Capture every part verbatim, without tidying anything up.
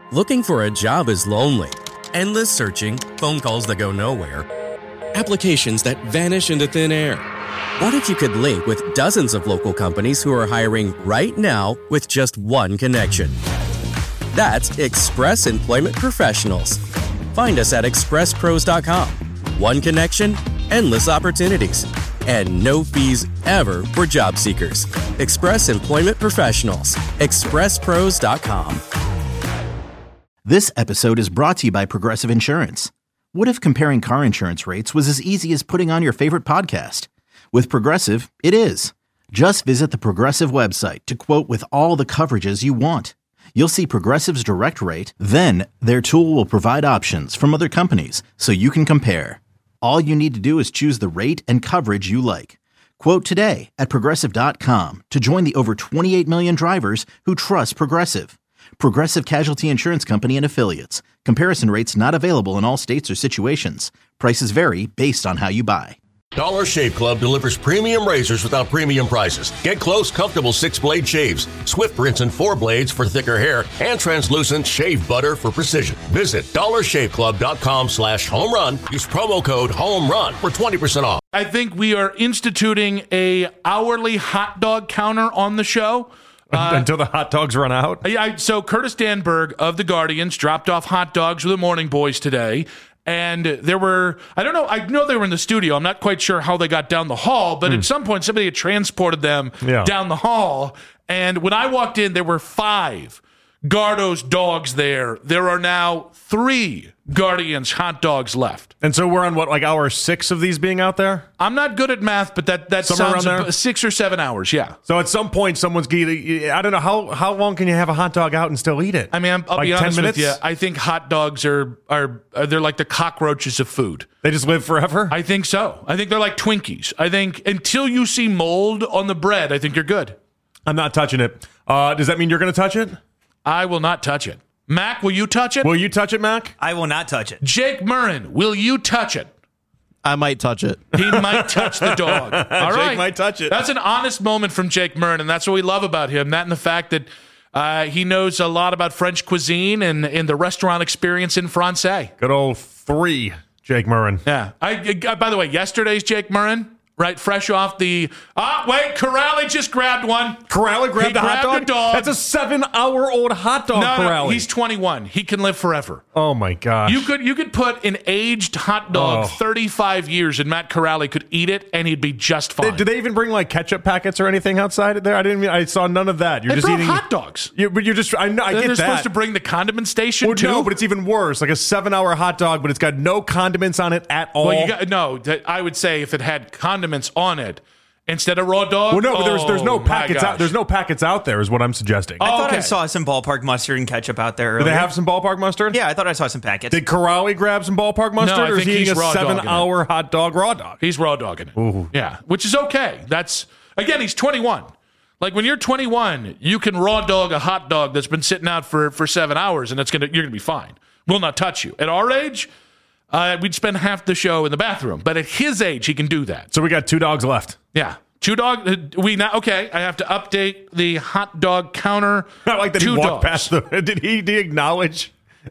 Looking for a job is lonely. Endless searching, phone calls that go nowhere, applications that vanish into thin air. What if you could link with dozens of local companies who are hiring right now with just one connection? That's Express Employment Professionals. Find us at express pros dot com. One connection, endless opportunities, and no fees ever for job seekers. Express Employment Professionals. express pros dot com. This episode is brought to you by Progressive Insurance. What if comparing car insurance rates was as easy as putting on your favorite podcast? With Progressive, it is. Just visit the Progressive website to quote with all the coverages you want. You'll see Progressive's direct rate, then their tool will provide options from other companies so you can compare. All you need to do is choose the rate and coverage you like. Quote today at progressive dot com to join the over twenty-eight million drivers who trust Progressive. Progressive Casualty Insurance Company and Affiliates. Comparison rates not available in all states or situations. Prices vary based on how you buy. Dollar Shave Club delivers premium razors without premium prices. Get close, comfortable six-blade shaves, swift rinse and four blades for thicker hair, and translucent shave butter for precision. Visit dollar shave club dot com slash home run. Use promo code HOMERUN for twenty percent off. I think we are instituting a hourly hot dog counter on the show. Uh, Until the hot dogs run out? Yeah, so Curtis Danberg of the Guardians dropped off hot dogs with the Morning Boys today. And there were, I don't know, I know they were in the studio. I'm not quite sure how they got down the hall, but mm. at some point somebody had transported them yeah. down the hall. And when I walked in, there were five Gardo's dogs there. There are now three Guardians hot dogs left. And so we're on, what, like hour six of these being out there? I'm not good at math, but that, that Somewhere sounds around there? six or seven hours, yeah. So at some point, someone's getting, I don't know, how how long can you have a hot dog out and still eat it? I mean, I'll like be honest ten minutes? with you. I think hot dogs are, are, are, they're like the cockroaches of food. They just live forever? I think so. I think they're like Twinkies. I think until you see mold on the bread, I think you're good. I'm not touching it. Uh, does that mean you're going to touch it? I will not touch it. Mac, will you touch it? Will you touch it, Mac? I will not touch it. Jake Murrin, will you touch it? I might touch it. He might touch the dog. All Jake right. might touch it. That's an honest moment from Jake Murrin, and that's what we love about him. That and the fact that uh, he knows a lot about French cuisine and, and the restaurant experience in Francais. Good old three, Jake Murrin. Yeah. I, I, by the way, yesterday's Jake Murrin, right, fresh off the... Ah, oh, wait, Corrali just grabbed one. Corrali grabbed he a hot grabbed dog? A dog? That's a seven-hour-old hot dog, no, Corali. No, he's twenty-one. He can live forever. Oh, my gosh. You could you could put an aged hot dog oh. thirty-five years, and Matt Corali could eat it, and he'd be just fine. Did, did they even bring, like, ketchup packets or anything outside there? I didn't. Mean, I saw none of that. You're they just brought eating hot dogs. You, but you're just. I, know, I get They're that. supposed to bring the condiment station, well, too? No, but it's even worse. Like a seven-hour hot dog, but it's got no condiments on it at all. Well, you got, no, I would say if it had condiments on it, instead of raw dog? Well, no, but there's there's no oh, packets out. There's no packets out there, is what I'm suggesting. I oh, thought okay. I saw some ballpark mustard and ketchup out there earlier. Do they have some ballpark mustard? Yeah, I thought I saw some packets. Did Corali grab some ballpark mustard, No, I or is think he he's eating a raw dogging seven-hour hot dog raw dog? He's raw dogging it. Ooh. Yeah, which is okay. That's again, he's twenty-one. Like when you're twenty-one, you can raw dog a hot dog that's been sitting out for, for seven hours, and it's gonna you're gonna be fine. Will not touch you. At our age, uh, we'd spend half the show in the bathroom. But at his age, he can do that. So we got two dogs left. Yeah. Two dog. Uh, we now okay. I have to update the hot dog counter. I like that two he walked dogs. past the. Did he, did he acknowledge?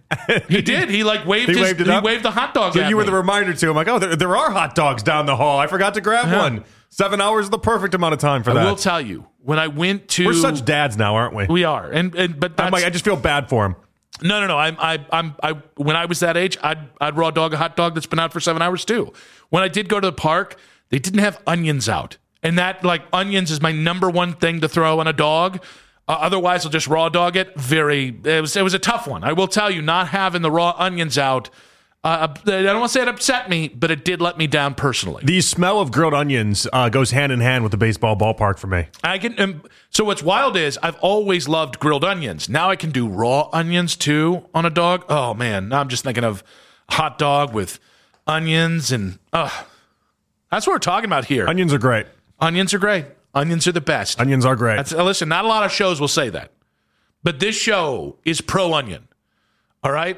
He did. He like waved. He his, waved it he up? waved the hot dog. So at you were me. the reminder to him, like, oh, there, there are hot dogs down the hall. I forgot to grab Yeah. one. Seven hours is the perfect amount of time for I that. will tell you when I went to. We're such dads now, aren't we? We are, and and but that's, I'm like, I just feel bad for him. No, no, no. I'm, I, I'm, I. When I was that age, I'd, I'd raw dog a hot dog that's been out for seven hours too. When I did go to the park, they didn't have onions out, and that like onions is my number one thing to throw on a dog. Uh, otherwise, I'll just raw dog it. Very, it was, it was a tough one. I will tell you, not having the raw onions out. Uh, I don't want to say it upset me, but it did let me down personally. The smell of grilled onions uh, goes hand in hand with the baseball ballpark for me. I can. Um, so what's wild is I've always loved grilled onions. Now I can do raw onions too on a dog. Oh man, now I'm just thinking of hot dog with onions and uh, that's what we're talking about here. Onions are great. Onions are great. Onions are the best. Onions are great. That's, uh, listen, not a lot of shows will say that, but this show is pro onion. All right.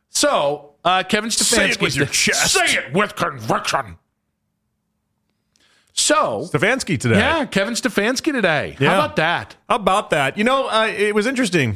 So. Uh, Kevin Stefanski. Say it with your chest. Say it with conviction. So. Stefanski today. Yeah, Kevin Stefanski today. Yeah. How about that? How about that? You know, uh, it was interesting.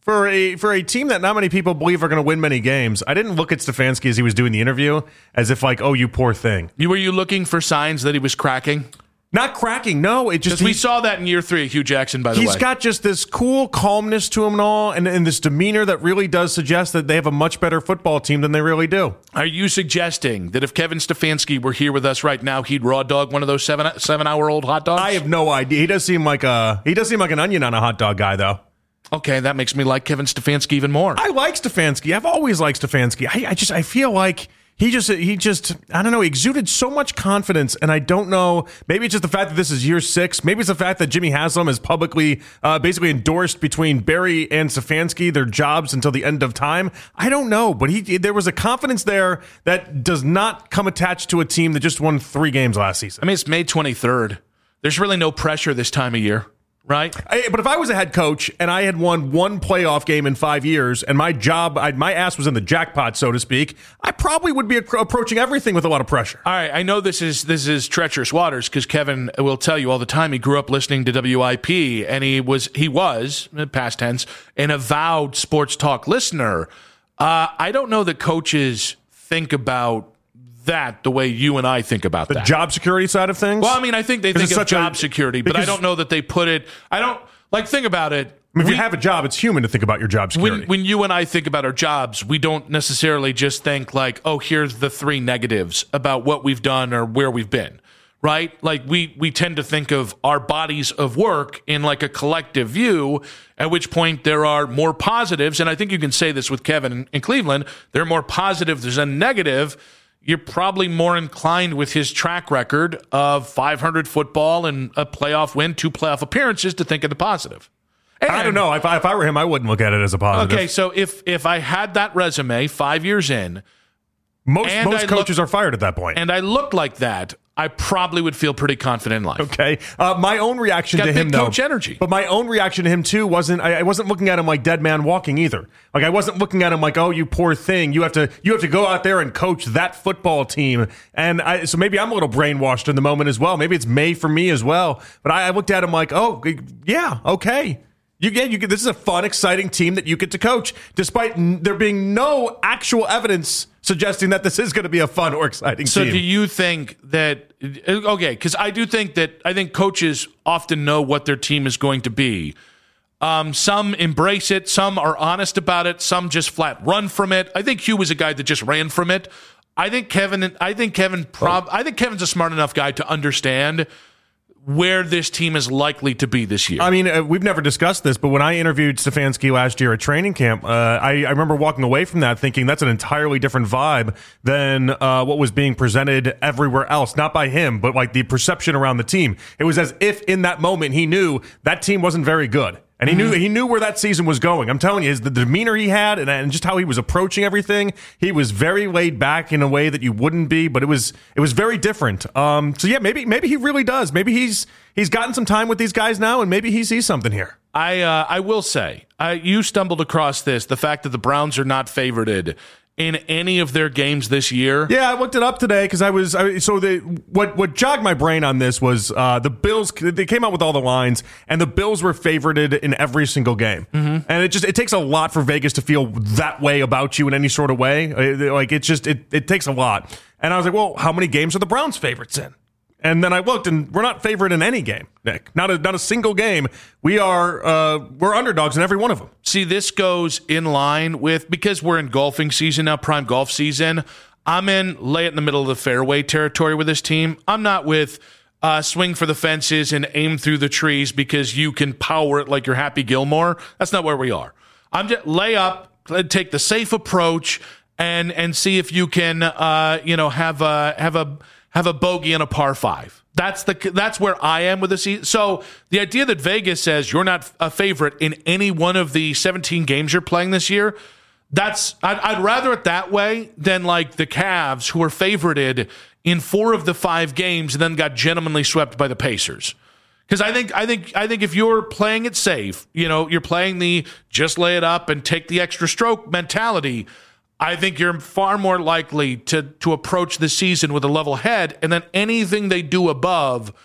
For a for a team that not many people believe are going to win many games, I didn't look at Stefanski as he was doing the interview as if like, oh, you poor thing. You were you looking for signs that he was cracking? Not cracking, no. It just Because we saw that in year three, Hugh Jackson, by the he's way. got just this cool calmness to him and all, and, and this demeanor that really does suggest that they have a much better football team than they really do. Are you suggesting that if Kevin Stefanski were here with us right now, he'd raw dog one of those seven seven hour old hot dogs? I have no idea. He does seem like a he does seem like an onion on a hot dog guy, though. Okay, that makes me like Kevin Stefanski even more. I like Stefanski. I've always liked Stefanski. I, I just I feel like he just he just I don't know. He exuded so much confidence, and I don't know. Maybe it's just the fact that this is year six. Maybe it's the fact that Jimmy Haslam has publicly uh, basically endorsed between Barry and Stefanski their jobs until the end of time. I don't know, but he there was a confidence there that does not come attached to a team that just won three games last season. I mean, it's May twenty-third. There's really no pressure this time of year. Right, I, but if I was a head coach and I had won one playoff game in five years and my job, I, my ass was in the jackpot, so to speak, I probably would be appro- approaching everything with a lot of pressure. All right, I know this is this is treacherous waters because Kevin will tell you all the time he grew up listening to W I P and he was he was past tense an avowed sports talk listener. Uh, I don't know that coaches think about that the way you and I think about the that. Job security side of things? Well, I mean, I think they think of job a, security, but I don't know that they put it, I don't, like, think about it. I mean, if we, you have a job, it's human to think about your job security. When, when you and I think about our jobs, we don't necessarily just think like, oh, here's the three negatives about what we've done or where we've been, right? Like we, we tend to think of our bodies of work in like a collective view, at which point there are more positives. And I think you can say this with Kevin in, in Cleveland, there are more positives than negative. You're probably more inclined with his track record of five hundred football and a playoff win, two playoff appearances to think of the positive. And, I don't know. If I, if I were him, I wouldn't look at it as a positive. Okay, so if if I had that resume five years in, most most I coaches look, are fired at that point, and I looked like that, I probably would feel pretty confident in life. Okay, uh, my own reaction Got to him big though, coach energy. But my own reaction to him too wasn't. I, I wasn't looking at him like dead man walking either. Like I wasn't looking at him like, oh, you poor thing. You have to you have to go out there and coach that football team. And I, so maybe I'm a little brainwashed in the moment as well. Maybe it's May for me as well. But I, I looked at him like, oh, yeah, okay. You get you get. This is a fun, exciting team that you get to coach, despite n- there being no actual evidence suggesting that this is going to be a fun or exciting so team. So do you think that, okay, because I do think that, I think coaches often know what their team is going to be. Um, some embrace it, some are honest about it, some just flat run from it. I think Hugh was a guy that just ran from it. I think Kevin, I think Kevin, prob, I think Kevin's a smart enough guy to understand where this team is likely to be this year. I mean, uh, we've never discussed this, but when I interviewed Stefanski last year at training camp, uh, I, I remember walking away from that thinking that's an entirely different vibe than uh, what was being presented everywhere else. Not by him, but like the perception around the team. It was as if in that moment he knew that team wasn't very good. And he knew he knew where that season was going. I'm telling you, his, the demeanor he had and, and just how he was approaching everything, he was very laid back in a way that you wouldn't be. But it was it was very different. Um, so yeah, maybe maybe he really does. Maybe he's he's gotten some time with these guys now, and maybe he sees something here. I uh, I will say, I, you stumbled across this, the fact that the Browns are not favored in any of their games this year. Yeah, I looked it up today because I was I, so the what what jogged my brain on this was uh, the Bills. They came out with all the lines, and the Bills were favorited in every single game. Mm-hmm. And it just it takes a lot for Vegas to feel that way about you in any sort of way. Like it just it it takes a lot. And I was like, well, how many games are the Browns favorites in? And then I looked, and we're not favored in any game, Nick. Not a not a single game. We are uh, we're underdogs in every one of them. See, this goes in line with, because we're in golfing season now, prime golf season. I'm in lay it in the middle of the fairway territory with this team. I'm not with uh, swing for the fences and aim through the trees because you can power it like you're Happy Gilmore. That's not where we are. I'm just lay up, take the safe approach, and and see if you can uh, you know have a have a have a bogey and a par five. That's the that's where I am with the season. So the idea that Vegas says you're not a favorite in any one of the seventeen games you're playing this year, that's I'd, I'd rather it that way than like the Cavs, who are favorited in four of the five games and then got gentlemanly swept by the Pacers. Because I think I think I think if you're playing it safe, you know, you're playing the just lay it up and take the extra stroke mentality, I think you're far more likely to to approach the season with a level head, and then anything they do above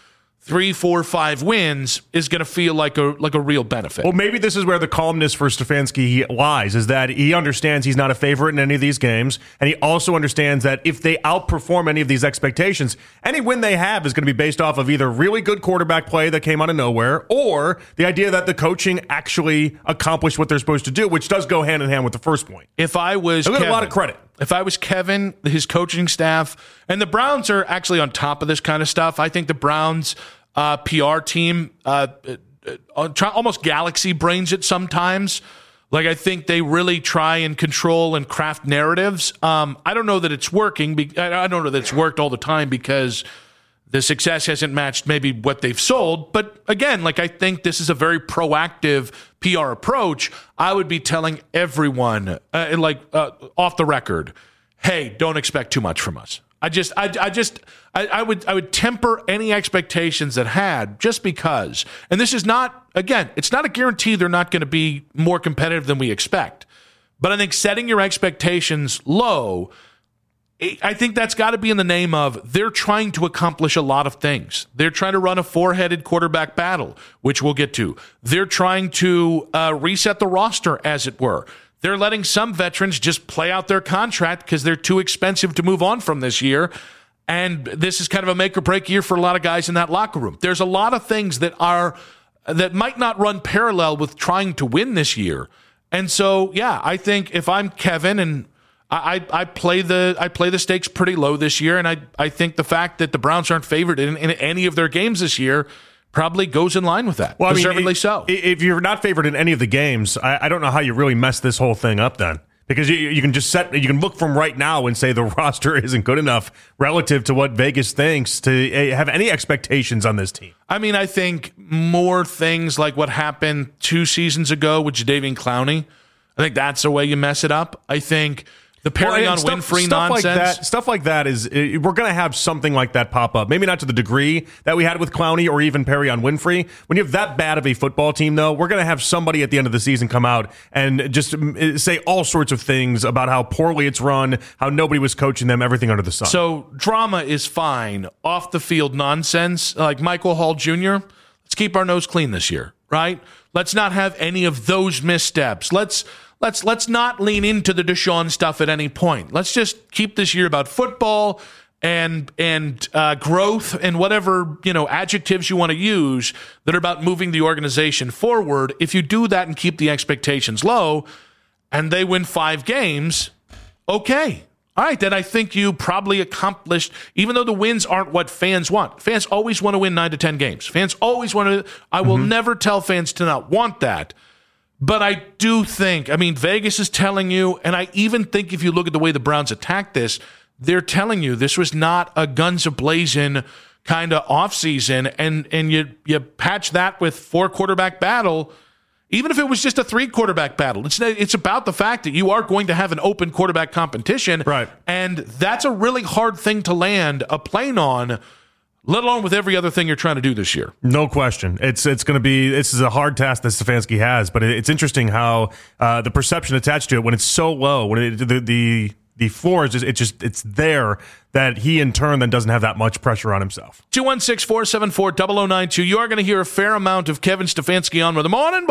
three, four, five wins is going to feel like a like a real benefit. Well, maybe this is where the calmness for Stefanski lies, is that he understands he's not a favorite in any of these games, and he also understands that if they outperform any of these expectations, any win they have is going to be based off of either really good quarterback play that came out of nowhere, or the idea that the coaching actually accomplished what they're supposed to do, which does go hand in hand with the first point. If I was I give Kevin, a lot of credit. If I was Kevin, his coaching staff, and the Browns are actually on top of this kind of stuff. I think the Browns uh, P R team uh, uh, try, almost galaxy brains it sometimes. Like, I think they really try and control and craft narratives. Um, I don't know that it's working. Be- I don't know that it's worked all the time because the success hasn't matched maybe what they've sold. But again, like, I think this is a very proactive P R approach. I would be telling everyone, uh, like uh, off the record, hey, don't expect too much from us. I just, I, I just, I, I would, I would temper any expectations that had just because. And this is not, again, it's not a guarantee they're not going to be more competitive than we expect. But I think setting your expectations low, I think that's got to be in the name of they're trying to accomplish a lot of things. They're trying to run a four-headed quarterback battle, which we'll get to. They're trying to uh, reset the roster, as it were. They're letting some veterans just play out their contract because they're too expensive to move on from this year. And this is kind of a make-or-break year for a lot of guys in that locker room. There's a lot of things that are that might not run parallel with trying to win this year. And so, yeah, I think if I'm Kevin and I, I play the I play the stakes pretty low this year, and I, I think the fact that the Browns aren't favored in, in any of their games this year probably goes in line with that. Well, deservedly I mean, so. If you're not favored in any of the games, I, I don't know how you really mess this whole thing up then. Because you, you can just set, you can look from right now and say the roster isn't good enough relative to what Vegas thinks to have any expectations on this team. I mean, I think more things like what happened two seasons ago with Jadeveon Clowney. I think that's the way you mess it up. I think the Perry well, on stuff, Winfrey stuff nonsense. Like that, stuff like that is, we're going to have something like that pop up. Maybe not to the degree that we had with Clowney or even Perry on Winfrey. When you have that bad of a football team, though, we're going to have somebody at the end of the season come out and just say all sorts of things about how poorly it's run, how nobody was coaching them, everything under the sun. So drama is fine. Off the field nonsense, like Michael Hall Junior, let's keep our nose clean this year, right? Let's not have any of those missteps. Let's Let's let's not lean into the Deshaun stuff at any point. Let's just keep this year about football and and uh, growth and whatever, you know, adjectives you want to use that are about moving the organization forward. If you do that and keep the expectations low, and they win five games, okay. All right, then I think you probably accomplished, even though the wins aren't what fans want. Fans always want to win nine to ten games. Fans always want to. I will mm-hmm. never tell fans to not want that. But I do think, I mean, Vegas is telling you, and I even think if you look at the way the Browns attacked this, they're telling you this was not a guns a-blazing kind of offseason, and and you you patch that with four quarterback battle, even if it was just a three quarterback battle. It's it's about the fact that you are going to have an open quarterback competition, right? And that's a really hard thing to land a plane on, let alone with every other thing you're trying to do this year. No question. It's it's going to be, this is a hard task that Stefanski has, but it's interesting how uh, the perception attached to it, when it's so low, when it, the, the the floor is just, it's just, it's there, that he in turn then doesn't have that much pressure on himself. two one six, four seven four, zero zero nine two. You are going to hear a fair amount of Kevin Stefanski on with the Morning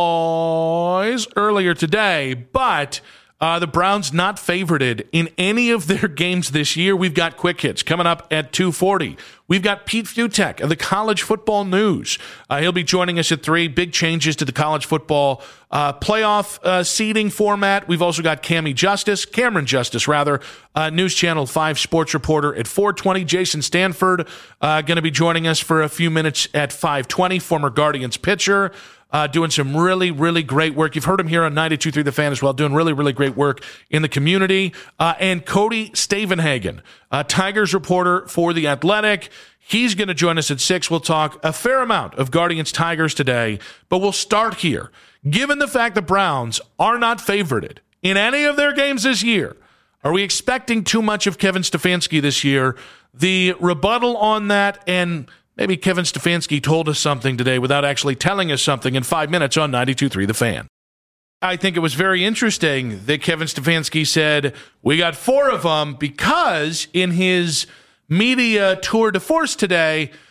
Boys earlier today, but Uh, the Browns not favorited in any of their games this year. We've got quick hits coming up at two forty. We've got Pete Futek of the College Football News. Uh, he'll be joining us at three. Big changes to the college football uh, playoff uh, seeding format. We've also got Cammie Justice, Cameron Justice, rather, uh, News Channel five sports reporter at four twenty. Jason Stanford uh, going to be joining us for a few minutes at five twenty, former Guardians pitcher. Uh, doing some really, really great work. You've heard him here on ninety-two point three The Fan as well, doing really, really great work in the community. Uh, and Cody Stavenhagen, uh, Tigers reporter for The Athletic. He's going to join us at six. We'll talk a fair amount of Guardians Tigers today, but we'll start here. Given the fact the Browns are not favorited in any of their games this year, are we expecting too much of Kevin Stefanski this year? The rebuttal on that, and maybe Kevin Stefanski told us something today without actually telling us something, in five minutes on ninety-two point three The Fan. I think it was very interesting that Kevin Stefanski said, we got four of them, because in his media tour de force today,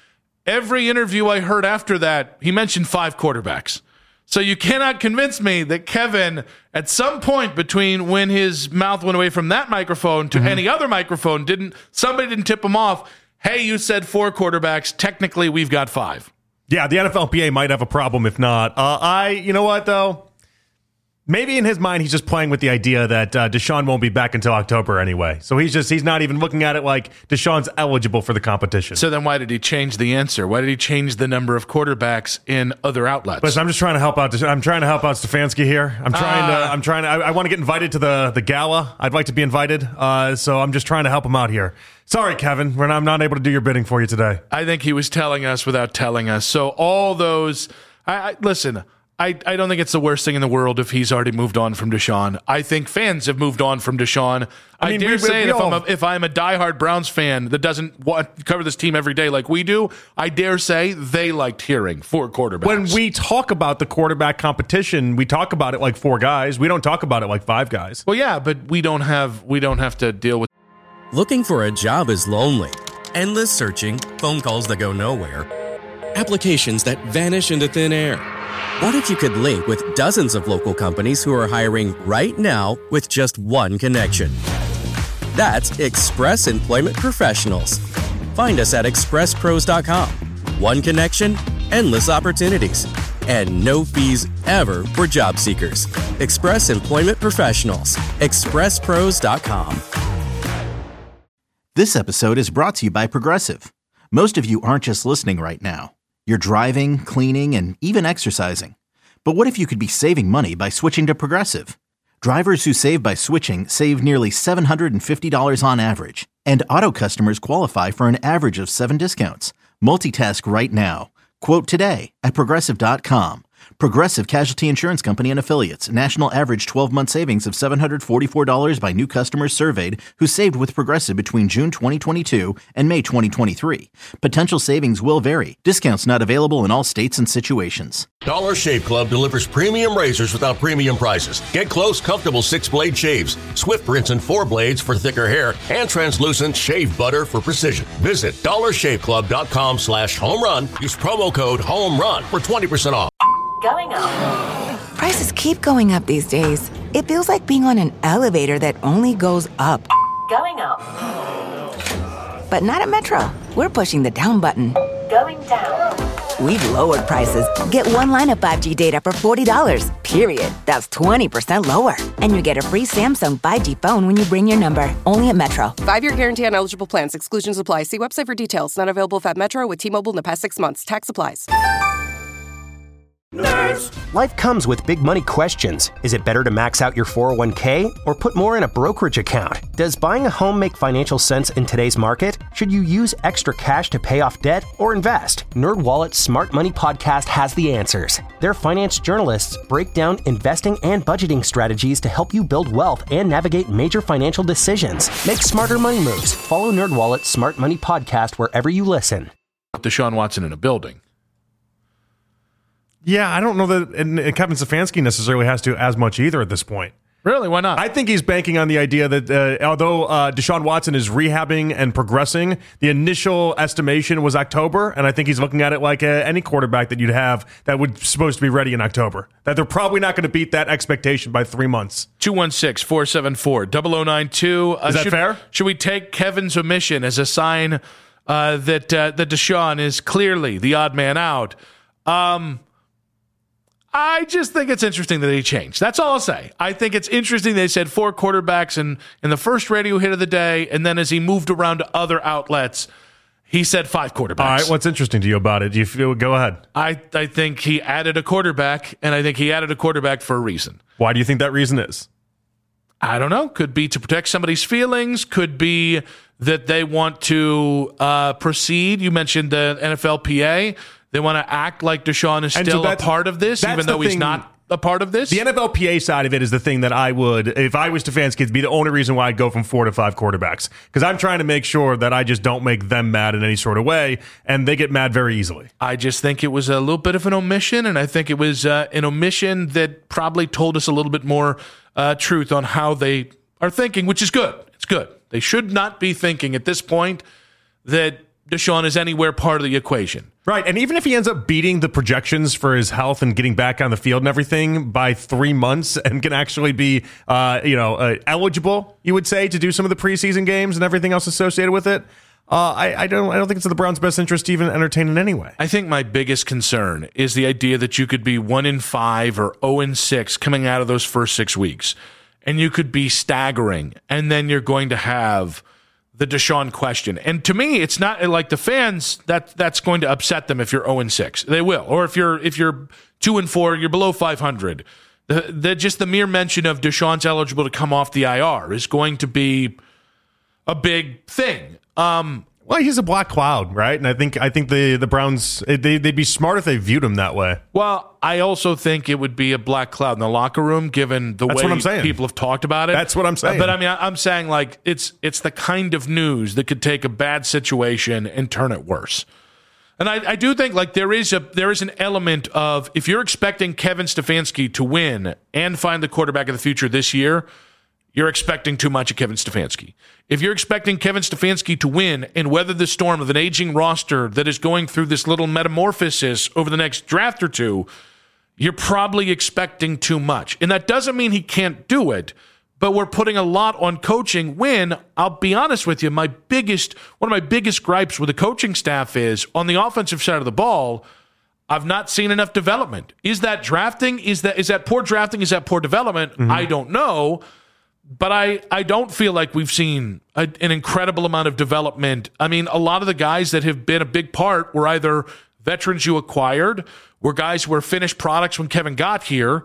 Every interview I heard after that, he mentioned five quarterbacks. So you cannot convince me that Kevin, at some point between when his mouth went away from that microphone to mm-hmm. any other microphone, didn't somebody didn't tip him off, hey, you said four quarterbacks. Technically, we've got five. Yeah, the N F L P A might have a problem if not. Uh, I, you know what, though? Maybe in his mind, he's just playing with the idea that uh, Deshaun won't be back until October anyway. So he's just, he's not even looking at it like Deshaun's eligible for the competition. So then why did he change the answer? Why did he change the number of quarterbacks in other outlets? Listen, I'm just trying to help out. I'm trying to help out Stefanski here. I'm trying uh, to, I'm trying to, I, I want to get invited to the, the gala. I'd like to be invited. Uh, so I'm just trying to help him out here. Sorry, Kevin, when I'm not able to do your bidding for you today. I think he was telling us without telling us. So all those, I, I listen, I, I don't think it's the worst thing in the world if he's already moved on from Deshaun. I think fans have moved on from Deshaun. I, I mean, dare we, say we, we if, all... I'm a, if I'm a diehard Browns fan that doesn't want, cover this team every day like we do, I dare say they liked hearing four quarterbacks. When we talk about the quarterback competition, we talk about it like four guys. We don't talk about it like five guys. Well, yeah, but we don't have we don't have to deal with. Looking for a job is lonely. Endless searching, phone calls that go nowhere, applications that vanish into thin air. What if you could link with dozens of local companies who are hiring right now with just one connection? That's Express Employment Professionals. Find us at express pros dot com. One connection, endless opportunities, and no fees ever for job seekers. Express Employment Professionals. express pros dot com. This episode is brought to you by Progressive. Most of you aren't just listening right now. You're driving, cleaning, and even exercising. But what if you could be saving money by switching to Progressive? Drivers who save by switching save nearly seven hundred fifty dollars on average. And auto customers qualify for an average of seven discounts. Multitask right now. Quote today at progressive dot com. Progressive Casualty Insurance Company and Affiliates. National average twelve-month savings of seven hundred forty-four dollars by new customers surveyed who saved with Progressive between June twenty twenty-two and May twenty twenty-three. Potential savings will vary. Discounts not available in all states and situations. Dollar Shave Club delivers premium razors without premium prices. Get close, comfortable six-blade shaves, Swift rinse and four blades for thicker hair, and translucent shave butter for precision. Visit dollar shave club dot com slash home run. Use promo code HOMERUN for twenty percent off. Going up. Prices keep going up these days. It feels like being on an elevator that only goes up. Going up. But not at Metro. We're pushing the down button. Going down. We've lowered prices. Get one line of five G data for forty dollars. Period. That's twenty percent lower. And you get a free Samsung five G phone when you bring your number. Only at Metro. Five-year guarantee on eligible plans. Exclusions apply. See website for details. Not available at Metro with T-Mobile in the past six months. Tax applies. Nerds. Life comes with big money questions. Is it better to max out your four oh one k or put more in a brokerage account? Does buying a home make financial sense in today's market? Should you use extra cash to pay off debt or invest? NerdWallet's Smart Money Podcast has the answers. Their finance journalists break down investing and budgeting strategies to help you build wealth and navigate major financial decisions. Make smarter money moves. Follow NerdWallet's Smart Money Podcast wherever you listen. Deshaun Watson in a building. Yeah, I don't know that and, and Kevin Stefanski necessarily has to as much either at this point. Really? Why not? I think he's banking on the idea that uh, although uh, Deshaun Watson is rehabbing and progressing, the initial estimation was October, and I think he's looking at it like uh, any quarterback that you'd have that would supposed to be ready in October. That they're probably not going to beat that expectation by three months. two one six, four seven four, zero zero nine two. Uh, is that should, fair? Should we take Kevin's omission as a sign uh, that, uh, that Deshaun is clearly the odd man out? Um... I just think it's interesting that he changed. That's all I'll say. I think it's interesting they said four quarterbacks in, in the first radio hit of the day, and then as he moved around to other outlets, he said five quarterbacks. All right, what's interesting to you about it? Do you feel, go ahead. I, I think he added a quarterback, and I think he added a quarterback for a reason. Why do you think that reason is? I don't know. Could be to protect somebody's feelings. Could be that they want to uh, proceed. You mentioned the N F L P A. They want to act like Deshaun is still so a part of this, even though he's thing, not a part of this. The N F L P A side of it is the thing that I would, if I was Stefanski, it'd be the only reason why I'd go from four to five quarterbacks. Because I'm trying to make sure that I just don't make them mad in any sort of way, and they get mad very easily. I just think it was a little bit of an omission, and I think it was uh, an omission that probably told us a little bit more uh, truth on how they are thinking, which is good. It's good. They should not be thinking at this point that Deshaun is anywhere part of the equation. Right, and even if he ends up beating the projections for his health and getting back on the field and everything by three months and can actually be, uh, you know, uh, eligible, you would say, to do some of the preseason games and everything else associated with it, uh, I, I don't, I don't think it's in the Browns' best interest to even entertain it anyway. I think my biggest concern is the idea that you could be one in five or zero in six coming out of those first six weeks, and you could be staggering, and then you're going to have the Deshaun question. And to me, it's not like the fans, that that's going to upset them if you're zero and six. They will. Or if you're if you're two and four, you're below five hundred. The, the just the mere mention of Deshaun's eligible to come off the I R is going to be a big thing. Um, well, he's a black cloud, right? And I think I think the the Browns, they they'd be smart if they viewed him that way. Well, I also think it would be a black cloud in the locker room, given the That's way what I'm saying. people have talked about it. That's what I'm saying. But I mean, I'm saying like it's it's the kind of news that could take a bad situation and turn it worse. And I, I do think like there is a there is an element of, if you're expecting Kevin Stefanski to win and find the quarterback of the future this year, you're expecting too much of Kevin Stefanski. If you're expecting Kevin Stefanski to win and weather the storm of an aging roster that is going through this little metamorphosis over the next draft or two, you're probably expecting too much. And that doesn't mean he can't do it, but we're putting a lot on coaching when, I'll be honest with you, my biggest, one of my biggest gripes with the coaching staff is, on the offensive side of the ball, I've not seen enough development. Is that drafting? Is that is that poor drafting? Is that poor development? Mm-hmm. I don't know. But I, I don't feel like we've seen a, an incredible amount of development. I mean, a lot of the guys that have been a big part were either veterans you acquired, were guys who were finished products when Kevin got here,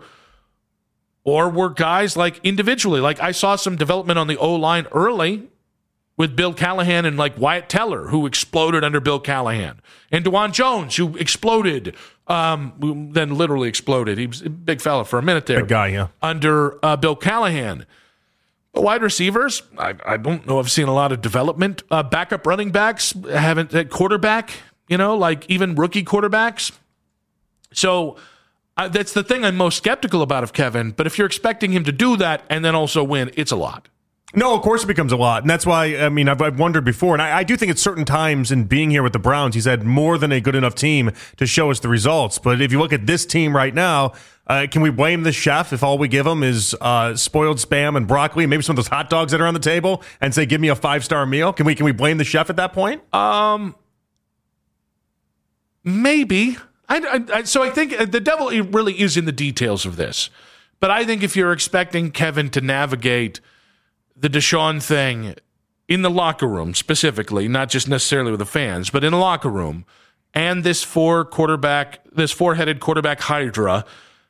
or were guys like individually. Like I saw some development on the O-line early with Bill Callahan and like Wyatt Teller, who exploded under Bill Callahan, and DeJuan Jones, who exploded, um, then literally exploded. He was a big fella for a minute there. Big guy, yeah. Under uh, Bill Callahan. Wide receivers, I, I don't know. I've seen a lot of development. Uh, backup running backs, haven't uh, quarterback, you know, like even rookie quarterbacks. So uh, that's the thing I'm most skeptical about of Kevin. But if you're expecting him to do that and then also win, it's a lot. No, of course it becomes a lot. And that's why, I mean, I've, I've wondered before, and I, I do think at certain times in being here with the Browns, he's had more than a good enough team to show us the results. But if you look at this team right now, uh, can we blame the chef if all we give him is uh, spoiled Spam and broccoli, and maybe some of those hot dogs that are on the table, and say, give me a five-star meal? Can we can we blame the chef at that point? Um, maybe. I, I, I, so I think the devil really is in the details of this. But I think if you're expecting Kevin to navigate the Deshaun thing in the locker room specifically, not just necessarily with the fans, but in the locker room, and this four quarterback, this four-headed quarterback hydra,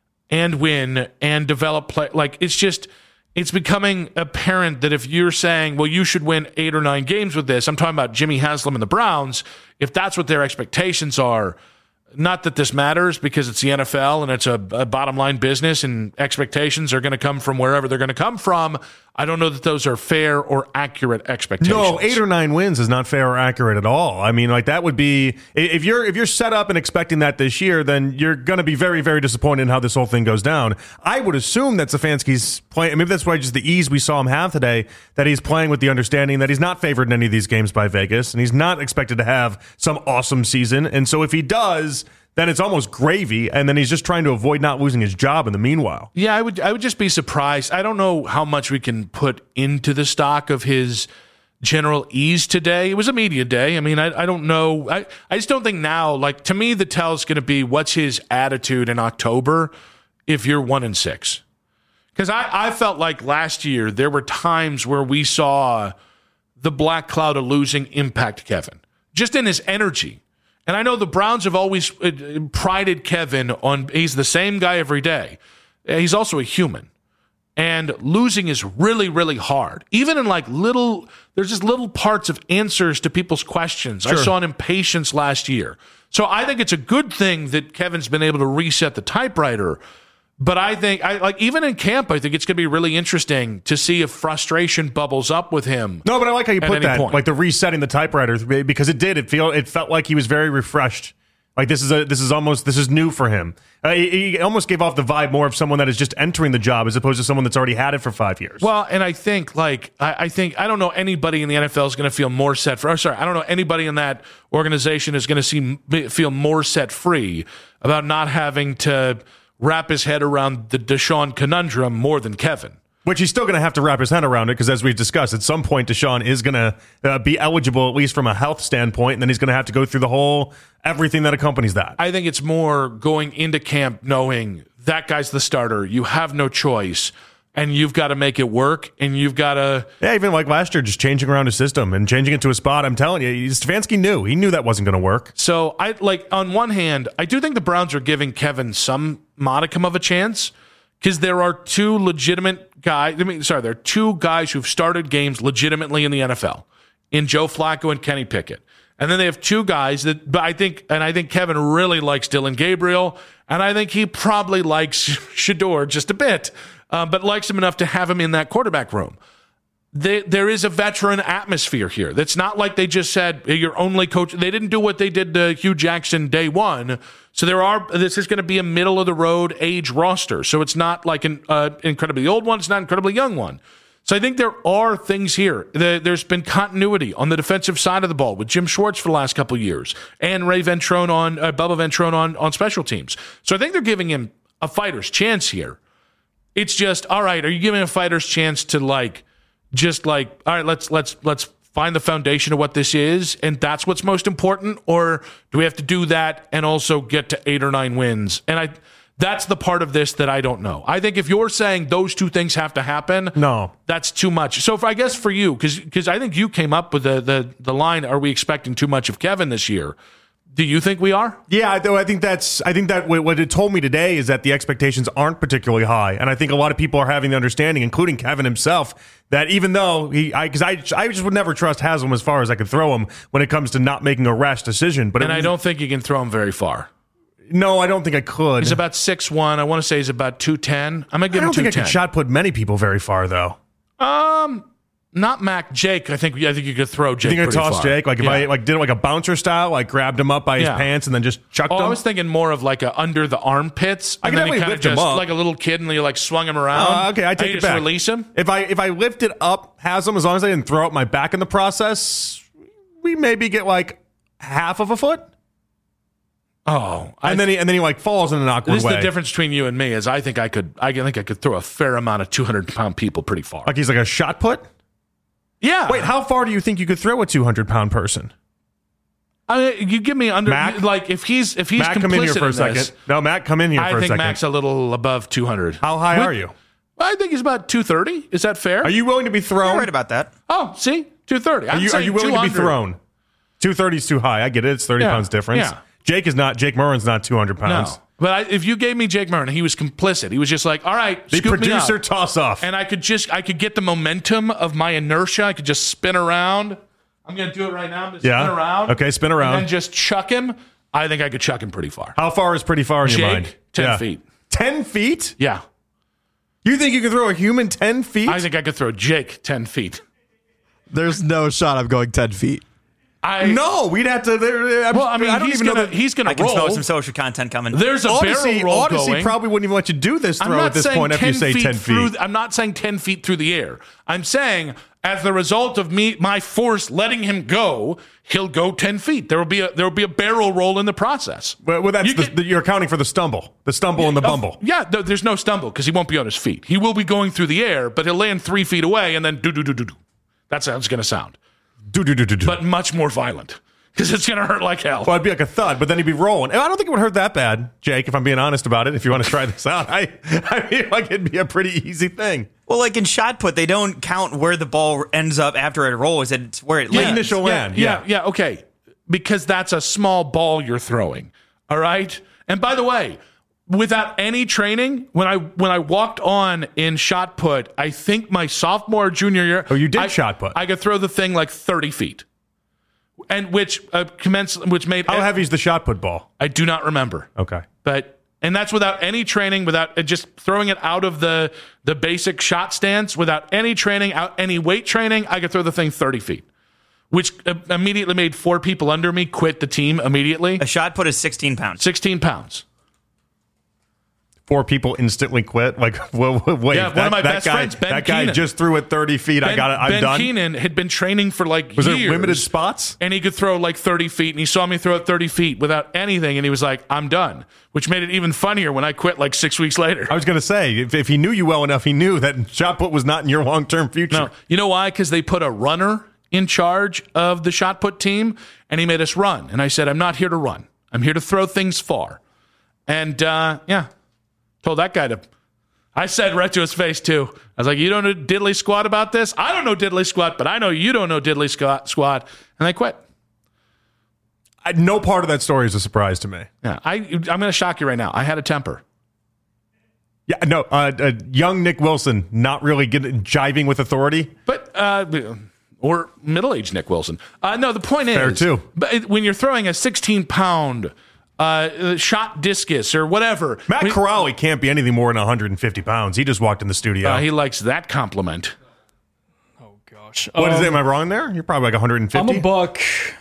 and win and develop play, like it's just, it's becoming apparent that if you're saying, well, you should win eight or nine games with this, I'm talking about Jimmy Haslam and the Browns, if that's what their expectations are, not that this matters because it's the N F L and it's a, a bottom line business and expectations are going to come from wherever they're going to come from. I don't know that those are fair or accurate expectations. No, eight or nine wins is not fair or accurate at all. I mean, like that would be, if you're if you're set up and expecting that this year, then you're going to be very, very disappointed in how this whole thing goes down. I would assume that Stefanski's playing, maybe that's why just the ease we saw him have today, that he's playing with the understanding that he's not favored in any of these games by Vegas, and he's not expected to have some awesome season. And so if he does, then it's almost gravy, and then he's just trying to avoid not losing his job in the meanwhile. Yeah, I would I would just be surprised. I don't know how much we can put into the stock of his general ease today. It was a media day. I mean, I, I don't know. I, I just don't think now, like, to me, the tell is going to be what's his attitude in October if you're one and six. Because I, I felt like last year there were times where we saw the black cloud of losing impact Kevin, just in his energy. And I know the Browns have always prided Kevin on he's the same guy every day. He's also a human. And losing is really, really hard. Even in like little, there's just little parts of answers to people's questions. Sure. I saw an impatience last year. So I think it's a good thing that Kevin's been able to reset the typewriter. But I think, I like even in camp, I think it's going to be really interesting to see if frustration bubbles up with him. No, but I like how you put that, point. like the resetting the typewriter, because it did. It feel it felt like he was very refreshed Like this is a this is almost this is new for him. Uh, he, he almost gave off the vibe more of someone that is just entering the job as opposed to someone that's already had it for five years. Well, and I think like I, I think I don't know anybody in the N F L is going to feel more set for. Or sorry, I don't know anybody in that organization is going to see feel more set free about not having to wrap his head around the Deshaun conundrum more than Kevin. Which he's still going to have to wrap his head around it because, as we've discussed, at some point Deshaun is going to uh, be eligible, at least from a health standpoint, and then he's going to have to go through the whole everything that accompanies that. I think it's more going into camp knowing that guy's the starter. You have no choice, and you've got to make it work, and you've got to... Yeah, even like last year, just changing around his system and changing it to a spot. I'm telling you, Stefanski knew. He knew that wasn't going to work. So, I like on one hand, I do think the Browns are giving Kevin some modicum of a chance because there are two legitimate guys. I mean, sorry, there are two guys who've started games legitimately in the N F L, in Joe Flacco and Kenny Pickett. And then they have two guys that, but I think, and I think Kevin really likes Dylan Gabriel, and I think he probably likes Shedeur just a bit, uh, but likes him enough to have him in that quarterback room. They, there is a veteran atmosphere here. That's not like they just said you're only coach. They didn't do what they did to Hugh Jackson day one. So there are. This is going to be a middle of the road age roster. So it's not like an uh, incredibly old one. It's not an incredibly young one. So I think there are things here. The, there's been continuity on the defensive side of the ball with Jim Schwartz for the last couple of years and Ray Ventrone on uh, Bubba Ventrone on on special teams. So I think they're giving him a fighter's chance here. It's just all right. Are you giving a fighter's chance to like? Just like, all right, let's let's let's find the foundation of what this is, and that's what's most important, or do we have to do that and also get to eight or nine wins? And I that's the part of this that I don't know. I think if you're saying those two things have to happen, no, that's too much. So if, I guess for you, because because I think you came up with the, the the line, are we expecting too much of Kevin this year? Do you think we are? Yeah, though I think that's. I think that what it told me today is that the expectations aren't particularly high, and I think a lot of people are having the understanding, including Kevin himself, that even though he, I because I, I just would never trust Haslam as far as I could throw him when it comes to not making a rash decision. But and it, I don't think you can throw him very far. No, I don't think I could. He's about six one. I want to say he's about two ten. I'm gonna give I him don't think I two ten. could shot put many people very far though. Um. Not Mac. Jake. I think. I think you could throw Jake. You think I toss far. Jake? Like if yeah. I like did it like a bouncer style, like grabbed him up by his yeah. pants and then just chucked oh, him. I was thinking more of like a under the armpits. I and can then he definitely kind of lift him just up. like a little kid, and you like swung him around. Uh, okay, I take and you it just back. Release him. If I if I lifted up Haslam, as long as I didn't throw out my back in the process, we maybe get like half of a foot. Oh, and I, then he and then he like falls in an awkward this way. is the difference between you and me. Is I think I could. I think I could throw a fair amount of two hundred pound people pretty far. Like he's like a shot put. Yeah. Wait, how far do you think you could throw a two hundred pound person? I mean, you give me under Mac? like if he's if he's Mac, complicit come in here for a in second. this, No, Mac, come in here I for a think second. Mac's a little above two hundred. How high With, are you? I think he's about two thirty. Is that fair? Are you willing to be thrown? You're right about that. Oh, see, two thirty. Are you, are you willing to be thrown? two thirty is too high. I get it. It's thirty Yeah, pounds difference. yeah. Jake is not. Jake Murren's not two hundred pounds. No. But I, if you gave me Jake Murren, he was complicit. He was just like, all right, The scoop me producer up. toss off. And I could just, I could get the momentum of my inertia. I could just spin around. I'm going to do it right now. I'm going to Yeah. spin around. Okay, spin around. And then just chuck him. I think I could chuck him pretty far. How far is pretty far in your Jake, mind? ten Yeah. feet. ten feet? Yeah. You think you can throw a human ten feet? I think I could throw Jake ten feet. There's no shot I'm going ten feet. I no, we'd have to. There, I'm, Well, I mean, I don't he's even gonna know that. he's gonna I can roll. throw some social content coming. There's a Odyssey, barrel roll Odyssey going. probably wouldn't even let you do this I'm throw not at this saying point after you say ten through, feet. I'm not saying ten feet through the air. I'm saying as the result of me, my force letting him go, he'll go ten feet. There will be a there will be a barrel roll in the process. Well, well that's You the, can- the, you're accounting for the stumble, the stumble and the Oh, bumble. yeah, no, there's no stumble because he won't be on his feet. He will be going through the air, but he'll land three feet away and then do do do do do. That's how it's going to sound, Do do do do do. but much more violent because it's going to hurt like hell. Well, it'd be like a thud, but then he'd be rolling. And I don't think it would hurt that bad, Jake, if I'm being honest about it. If you want to try this out, I, I mean, like it'd be a pretty easy thing. Well, like in shot put, they don't count where the ball ends up after it rolls. It's where it Yeah, lands. initial land. Yeah, Yeah. yeah, okay. Because that's a small ball you're throwing. All right? And by the way, without any training, when I when I walked on in shot put, I think my sophomore or junior year. Oh, you did I, shot put. I could throw the thing like thirty feet. And which uh, commenced which made How heavy is the shot put ball? I do not remember. Okay. But and that's without any training, without uh, just throwing it out of the the basic shot stance, without any training, out any weight training, I could throw the thing thirty feet. which uh, immediately made four people under me quit the team immediately. A shot put is sixteen pounds. sixteen pounds. Four people instantly quit. Like, wait, wait yeah, one that, of my that best guy, friends, Ben that guy Keenan. just threw it thirty feet. Ben, I got it. I'm Ben done. Ben Keenan had been training for like Was years. there limited spots? And he could throw like thirty feet, and he saw me throw it thirty feet without anything, and he was like, I'm done, which made it even funnier when I quit like six weeks later. I was going to say, if, if he knew you well enough, he knew that shot put was not in your long-term future. No, you know why? Because they put a runner in charge of the shot put team, and he made us run. And I said, I'm not here to run. I'm here to throw things far. And, uh, yeah, told that guy to... I said right to his face, too. I was like, you don't know diddly squat about this? I don't know diddly squat, but I know you don't know diddly squat. squat. And they quit. I, no part of that story is a surprise to me. Yeah, I, I'm going to shock you right now. I had a temper. Yeah, no, uh, uh, young Nick Wilson not really getting, jiving with authority. But, uh, or middle-aged Nick Wilson. Uh, no, the point Fair is, too. But it, when you're throwing a sixteen-pound uh, shot discus or whatever. Matt when, Corrali can't be anything more than one hundred fifty pounds. He just walked in the studio. Uh, he likes that compliment. Oh, gosh. What um, is it? Am I wrong there? You're probably like one hundred fifty. I'm a buck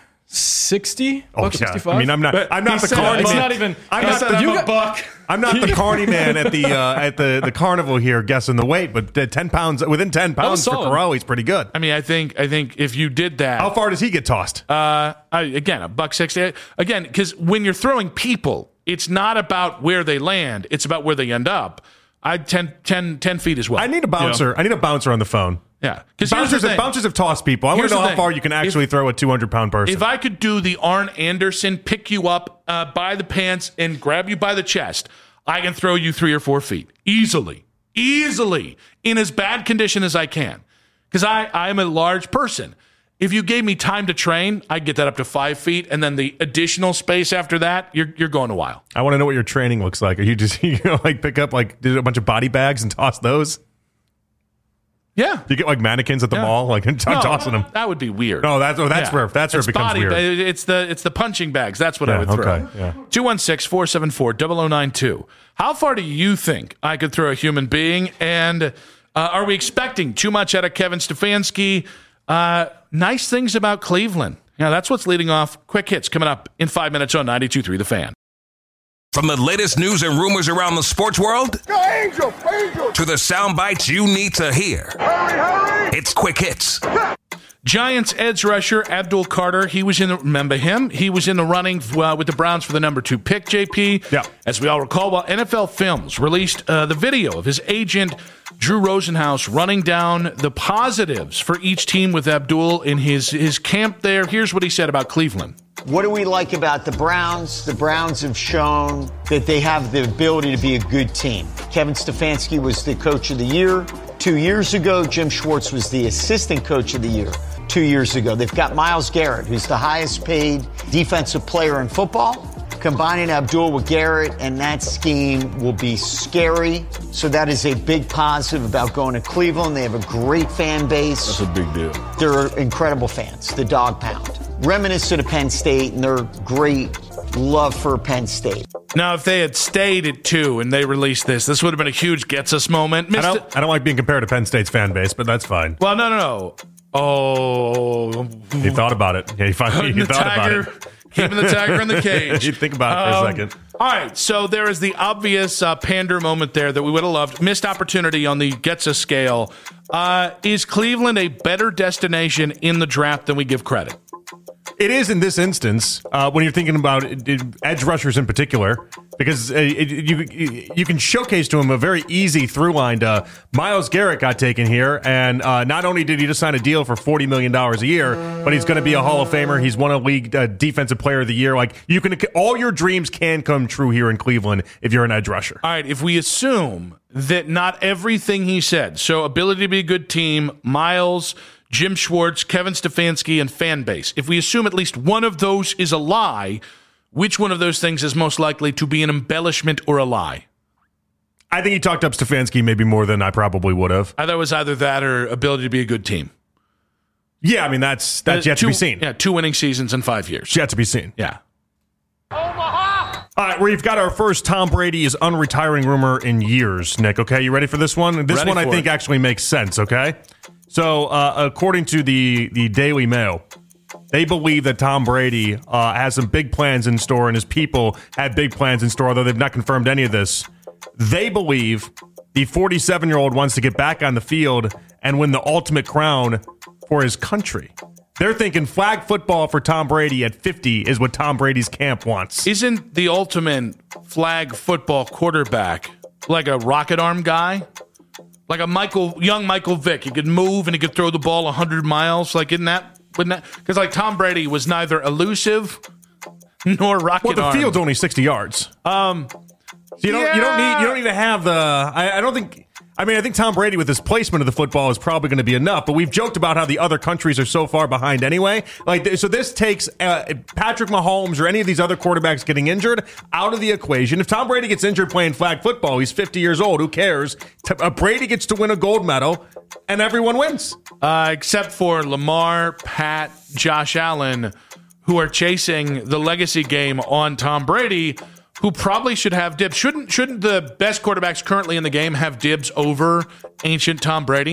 sixty, oh, buck yeah. sixty-five. I mean, I'm not. But I'm not he the said- carny it's man. not even. I'm He not said the. I'm you a got- buck. I'm not the carny man at the uh, at the, the carnival here guessing the weight, but uh, ten pounds within ten pounds for solid. Corrali's pretty good. I mean, I think I think if you did that, How far does he get tossed? Uh, I, again, a buck sixty. Again, because when you're throwing people, it's not about where they land; it's about where they end up. I ten, ten, ten feet as well. I need a bouncer. You know? I need a bouncer on the phone. Yeah, because Bouncers, have, bouncers have tossed people. I want Here's to know the how thing. far you can actually If- throw a two hundred pound person. If I could do the Arn Anderson, pick you up uh, by the pants and grab you by the chest, I can throw you three or four feet easily, easily in as bad condition as I can. Because I I'm a large person. If you gave me time to train, I'd get that up to five feet, and then the additional space after that, you're you're going a while. I want to know what your training looks like. Are you just you know, like pick up like do a bunch of body bags and toss those? Yeah. Do you get like mannequins at the Yeah. mall, like and t- No, tossing them? That would be weird. No, that's oh, that's Yeah. where that's where It's it becomes body, weird. It's the it's the punching bags. That's what Yeah, I would throw. okay, yeah. two one six, four seven four, zero zero nine two. How far do you think I could throw a human being? And uh, are we expecting too much out of Kevin Stefanski? Uh, nice things about Cleveland. Yeah, that's what's leading off. Quick hits coming up in five minutes on ninety-two point three The Fan. From the latest news and rumors around the sports world Go Angel, Angel. to the sound bites you need to hear. Hurry, hurry. It's Quick Hits. Giants edge rusher Abdul Carter. He was in the, remember him? He was in the running uh, with the Browns for the number two pick, J P. Yeah. As we all recall, while N F L Films released uh, the video of his agent, Drew Rosenhaus, running down the positives for each team with Abdul in his, his camp there. Here's what he said about Cleveland. What do we like about the Browns? The Browns have shown that they have the ability to be a good team. Kevin Stefanski was the coach of the year two years ago. Jim Schwartz was the assistant coach of the year two years ago. They've got Myles Garrett, who's the highest paid defensive player in football. Combining Abdul with Garrett and that scheme will be scary. So that is a big positive about going to Cleveland. They have a great fan base. That's a big deal. They're incredible fans, the Dog Pound. Reminiscent of Penn State and their great love for Penn State. Now, if they had stayed at two and they released this, this would have been a huge gets us moment. I don't, I don't like being compared to Penn State's fan base, but that's fine. Well, no, no, no. Oh. He thought about it. Yeah, he finally he the thought tiger, about it. Keeping the tiger in the cage. You think about it for Um, a second. All right, so there is the obvious uh, pander moment there that we would have loved. Missed opportunity on the gets us scale. Uh, is Cleveland a better destination in the draft than we give credit? It is in this instance uh, when you're thinking about it, it, edge rushers in particular, because uh, it, you you can showcase to him a very easy through line. To, Myles Garrett got taken here, and uh, not only did he just sign a deal for forty million dollars a year, but he's going to be a Hall of Famer. He's won a league uh, defensive player of the year. Like you can, all your dreams can come true here in Cleveland if you're an edge rusher. All right, if we assume that not everything he said, so ability to be a good team, Myles, Jim Schwartz, Kevin Stefanski, and fan base. If we assume at least one of those is a lie, which one of those things is most likely to be an embellishment or a lie? I think he talked up Stefanski maybe more than I probably would have. I thought it was either that or ability to be a good team. Yeah, I mean, that's that's yet two, to be seen. Yeah, two winning seasons in five years. Yet to be seen. Yeah. All right, we've got our first Tom Brady is unretiring rumor in years, Nick. Okay, you ready for this one? This Ready one I for think it. actually makes sense, okay? So, uh, according to the, the Daily Mail, They believe that Tom Brady uh, has some big plans in store, and his people had big plans in store, although they've not confirmed any of this. They believe the forty-seven-year-old wants to get back on the field and win the ultimate crown for his country. They're thinking flag football for Tom Brady at fifty is what Tom Brady's camp wants. Isn't the ultimate flag football quarterback like a rocket arm guy? Like a Michael, young Michael Vick. He could move and he could throw the ball one hundred miles. Like, isn't that, wouldn't that? Because, like, Tom Brady was neither elusive nor rocket Well, the arm. field's only sixty yards. Um, so you don't, yeah. you don't need, you don't need to have the, I, I don't think, I mean, I think Tom Brady with his placement of the football is probably going to be enough, but we've joked about how the other countries are so far behind anyway. Like, so this takes uh, Patrick Mahomes or any of these other quarterbacks getting injured out of the equation. If Tom Brady gets injured playing flag football, he's fifty years old. Who cares? T- uh, Brady gets to win a gold medal, and everyone wins. Uh, except for Lamar, Pat, Josh Allen, who are chasing the legacy game on Tom Brady, who probably should have dibs. Shouldn't shouldn't the best quarterbacks currently in the game have dibs over ancient Tom Brady?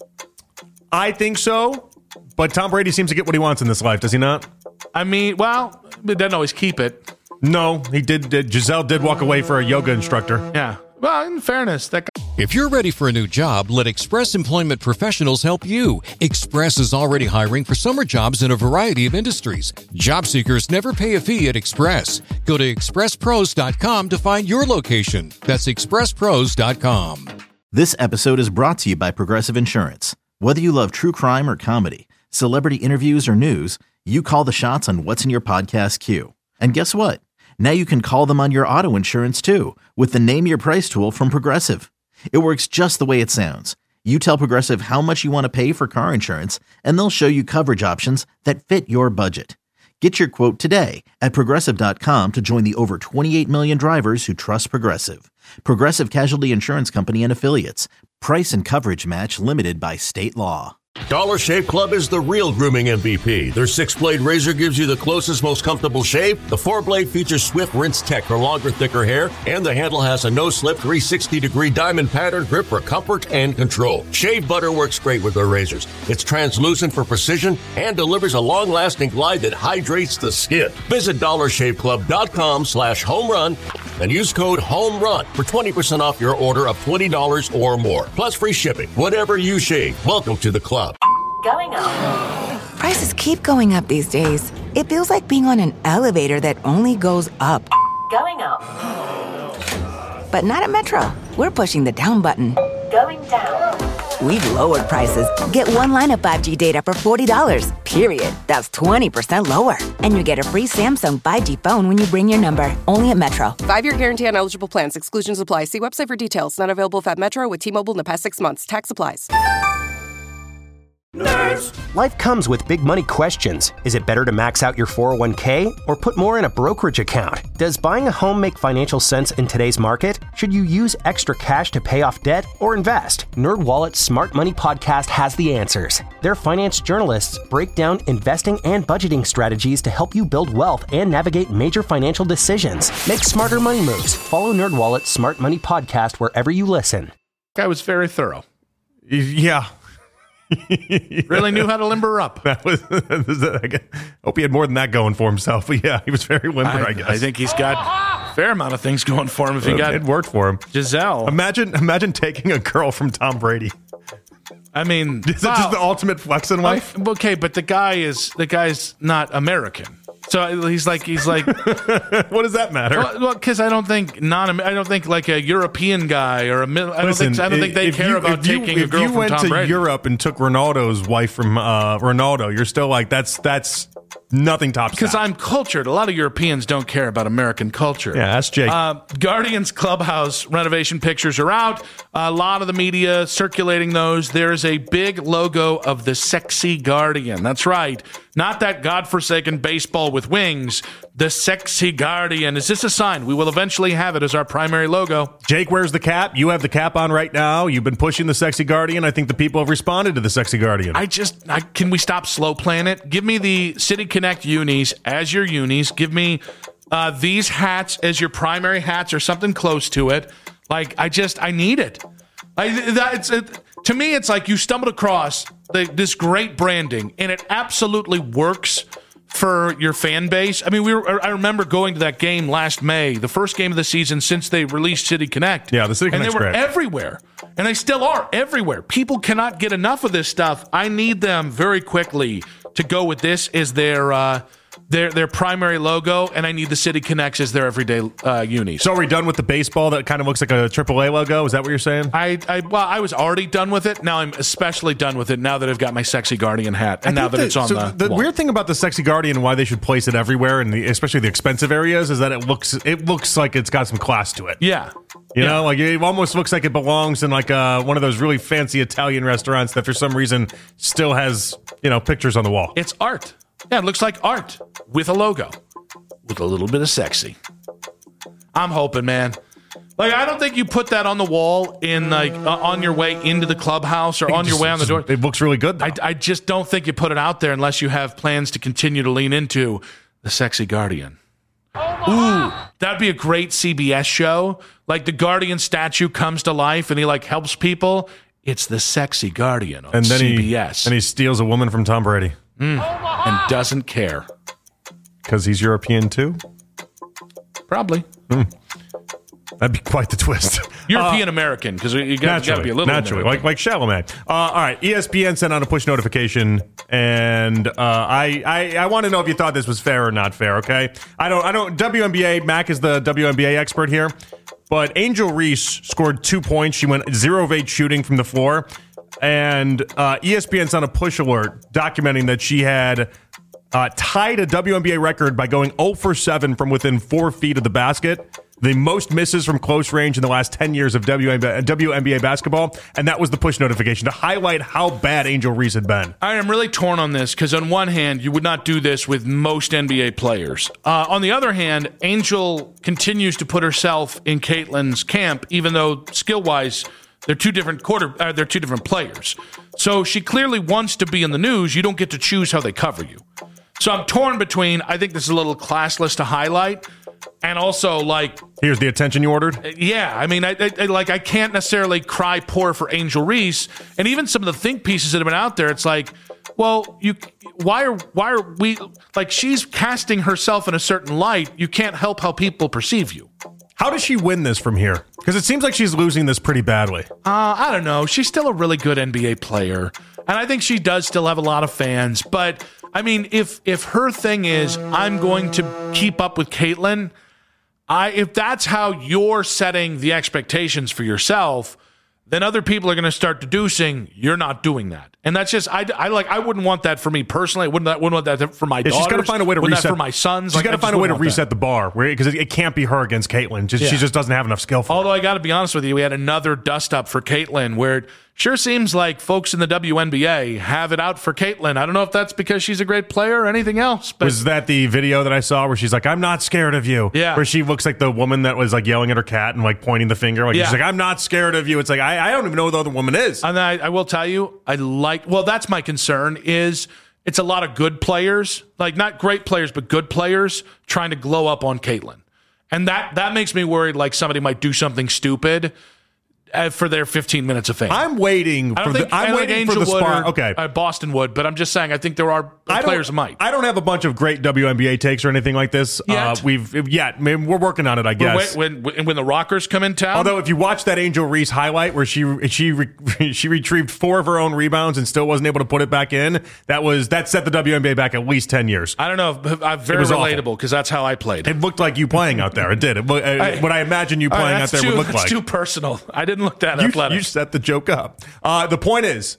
I think so, but Tom Brady seems to get what he wants in this life, does he not? I mean, well, he doesn't always keep it. No, he did. did Giselle did walk away for a yoga instructor. Yeah. Well, in fairness, that guy. If you're ready for a new job, let Express Employment Professionals help you. Express is already hiring for summer jobs in a variety of industries. Job seekers never pay a fee at Express. Go to express pros dot com to find your location. That's express pros dot com. This episode is brought to you by Progressive Insurance. Whether you love true crime or comedy, celebrity interviews or news, you call the shots on what's in your podcast queue. And guess what? Now you can call them on your auto insurance too with the Name Your Price tool from Progressive. It works just the way it sounds. You tell Progressive how much you want to pay for car insurance, and they'll show you coverage options that fit your budget. Get your quote today at progressive dot com to join the over twenty-eight million drivers who trust Progressive. Progressive Casualty Insurance Company and Affiliates. Price and coverage match limited by state law. Dollar Shave Club is the real grooming M V P. Their six-blade razor gives you the closest, most comfortable shave. The four-blade features Swift Rinse Tech for longer, thicker hair. And the handle has a no-slip three hundred sixty degree diamond pattern grip for comfort and control. Shave butter works great with their razors. It's translucent for precision and delivers a long-lasting glide that hydrates the skin. Visit dollar shave club dot com slash home run and use code HOMERUN for twenty percent off your order of twenty dollars or more. Plus free shipping. Whatever you shave, welcome to the club. Going up. Prices keep going up these days. It feels like being on an elevator that only goes up. Going up. But not at Metro. We're pushing the down button. Going down. We've lowered prices. Get one line of five G data for forty dollars, period. That's twenty percent lower. And you get a free Samsung five G phone when you bring your number. Only at Metro. Five-year guarantee on eligible plans. Exclusions apply. See website for details. Not available at Metro with T-Mobile in the past six months. Tax applies. Nerds. Life comes with big money questions. Is it better to max out your four oh one k or put more in a brokerage account? Does buying a home make financial sense in today's market? Should you use extra cash to pay off debt or invest? NerdWallet's Smart Money Podcast has the answers. Their finance journalists break down investing and budgeting strategies to help you build wealth and navigate major financial decisions. Make smarter money moves. Follow NerdWallet's Smart Money Podcast wherever you listen. Guy was very thorough. Yeah. Really knew how to limber up. That was, I hope he had more than that going for himself. But yeah, he was very limber, I, I guess. I think he's got a fair amount of things going for him. If he it, got it worked for him. Giselle. Imagine, imagine taking a girl from Tom Brady. I mean, is it wow. just the ultimate flex in life? Okay, but the guy is the guy's not American. So he's like he's like. What does that matter? Well, because I don't think non I don't think like a European guy or a I don't Listen, think I don't think they care you, about you, taking a girl from Tom Brady. If you went to Brady. Europe and took Ronaldo's wife from uh, Ronaldo, you're still like that's that's nothing tops that. Because I'm cultured. A lot of Europeans don't care about American culture. Yeah, that's Jake. Uh, Guardians Clubhouse renovation pictures are out. A lot of the media circulating those. There is a big logo of the sexy Guardian. That's right. Not that godforsaken baseball with wings. The sexy Guardian. Is this a sign? We will eventually have it as our primary logo. Jake wears the cap. You have the cap on right now. You've been pushing the sexy Guardian. I think the people have responded to the sexy Guardian. I just, I, can we stop slow playing it? Give me the City Connect unis as your unis. Give me uh, these hats as your primary hats or something close to it. Like, I just, I need it. I, that, it's, it, to me, it's like you stumbled across the, this great branding, and it absolutely works for your fan base. I mean, we were, I remember going to that game last May, the first game of the season since they released City Connect. Yeah, the City Connect's And they were great. everywhere. And they still are everywhere. People cannot get enough of this stuff. I need them very quickly to go with this as their uh, their their primary logo, and I need the City Connects as their everyday uh, unis. So are we done with the baseball that kind of looks like a triple A logo? Is that what you're saying? I, I well, I was already done with it. Now I'm especially done with it now that I've got my Sexy Guardian hat, and now that, that it's on so the the wall. weird thing about the Sexy Guardian and why they should place it everywhere, and especially the expensive areas, is that it looks it looks like it's got some class to it. Yeah. You yeah. know, like it almost looks like it belongs in like uh, one of those really fancy Italian restaurants that for some reason still has, you know, pictures on the wall. It's art. Yeah, it looks like art with a logo, with a little bit of sexy. I'm hoping, man. Like, I don't think you put that on the wall in like uh, on your way into the clubhouse or on just, your way on the door. It looks really good, though. I, I just don't think you put it out there unless you have plans to continue to lean into the Sexy Guardian. Ooh, that'd be a great C B S show. Like the Guardian statue comes to life and he like helps people. It's the Sexy Guardian on and then C B S. He, and he steals a woman from Tom Brady. Mm, and doesn't care. Because he's European too? Probably. Mm. That'd be quite the twist. European American, because you got to be a little naturally, like like Chalamet. Uh, all right, E S P N sent out a push notification, and uh, I I, I want to know if you thought this was fair or not fair. Okay, I don't I don't. W N B A Mac is the W N B A expert here, but Angel Reese scored two points. She went zero of eight shooting from the floor, and uh, E S P N sent a push alert documenting that she had uh, tied a W N B A record by going zero for seven from within four feet of the basket. The most misses from close range in the last ten years of W N B A basketball, and that was the push notification to highlight how bad Angel Reese had been. I am really torn on this because on one hand, you would not do this with most N B A players. Uh, on the other hand, Angel continues to put herself in Caitlin's camp, even though skill-wise, they're two different quarter, uh, they're two different players. So she clearly wants to be in the news. You don't get to choose how they cover you. So I'm torn between, I think this is a little classless to highlight, and also like, here's the attention you ordered. Yeah, I mean, I, I like I can't necessarily cry poor for Angel Reese, and even some of the think pieces that have been out there. It's like, well, you why are why are we like she's casting herself in a certain light? You can't help how people perceive you. How does she win this from here? Because it seems like she's losing this pretty badly. Uh, I don't know. She's still a really good N B A player, and I think she does still have a lot of fans. But I mean, if if her thing is I'm going to keep up with Caitlin, I if that's how you're setting the expectations for yourself, then other people are going to start deducing you're not doing that. And that's just, I, I like, I wouldn't want that for me personally. I wouldn't, wouldn't want that for my yeah, daughters. She's got to find a way to wouldn't reset that for my sons. She's Like, got to I find just a way to wouldn't want reset that. the bar, because it, it can't be her against Caitlin. Just, Yeah. She just doesn't have enough skill for Although I got to be honest with you, we had another dust up for Caitlin where it sure seems like folks in the W N B A have it out for Caitlin. I don't know if that's because she's a great player or anything else. But Was that the video that I saw where she's like, I'm not scared of you? Yeah. Where she looks like the woman that was like yelling at her cat and like pointing the finger. Like Yeah. she's like, I'm not scared of you. It's like, I, I don't even know who the other woman is. And I, I will tell you, I like, well, that's my concern is it's a lot of good players, like not great players, but good players trying to glow up on Caitlin. And that, that makes me worried like somebody might do something stupid uh, for their fifteen minutes of fame. I'm waiting I for don't think, the, I I'm don't waiting think for Angel the would spark. or, Okay. uh, Boston would, but I'm just saying I think there are I players don't, might. I don't have a bunch of great W N B A takes or anything like this. Yet. Uh, we've yet. I mean, we're working on it, I guess. When, when, when the Rockers come in town? Although, if you watch that Angel Reese highlight where she she re, she retrieved four of her own rebounds and still wasn't able to put it back in, that was that set the W N B A back at least ten years. I don't know. I'm very was awful. relatable because that's how I played. It looked like you playing out there. It did. It, uh, I- what I imagine you All right, playing out that's there too, would look that's like. too personal. I didn't look that You, athletic. you set the joke up. Uh, the point is,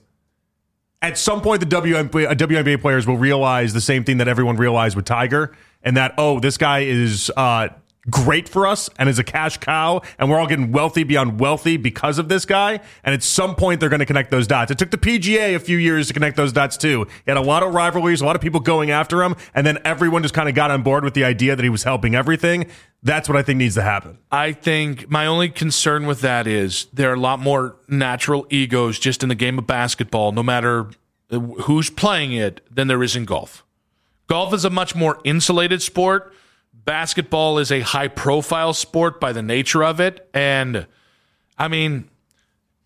at some point, the W N B A, uh, W N B A players will realize the same thing that everyone realized with Tiger, and that, oh, this guy is uh, great for us and is a cash cow, and we're all getting wealthy beyond wealthy because of this guy. And at some point, they're going to connect those dots. It took the P G A a few years to connect those dots, too. He had a lot of rivalries, a lot of people going after him, and then everyone just kind of got on board with the idea that he was helping everything. That's what I think needs to happen. I think my only concern with that is there are a lot more natural egos just in the game of basketball, no matter who's playing it, than there is in golf. Golf is a much more insulated sport. Basketball is a high-profile sport by the nature of it. And, I mean,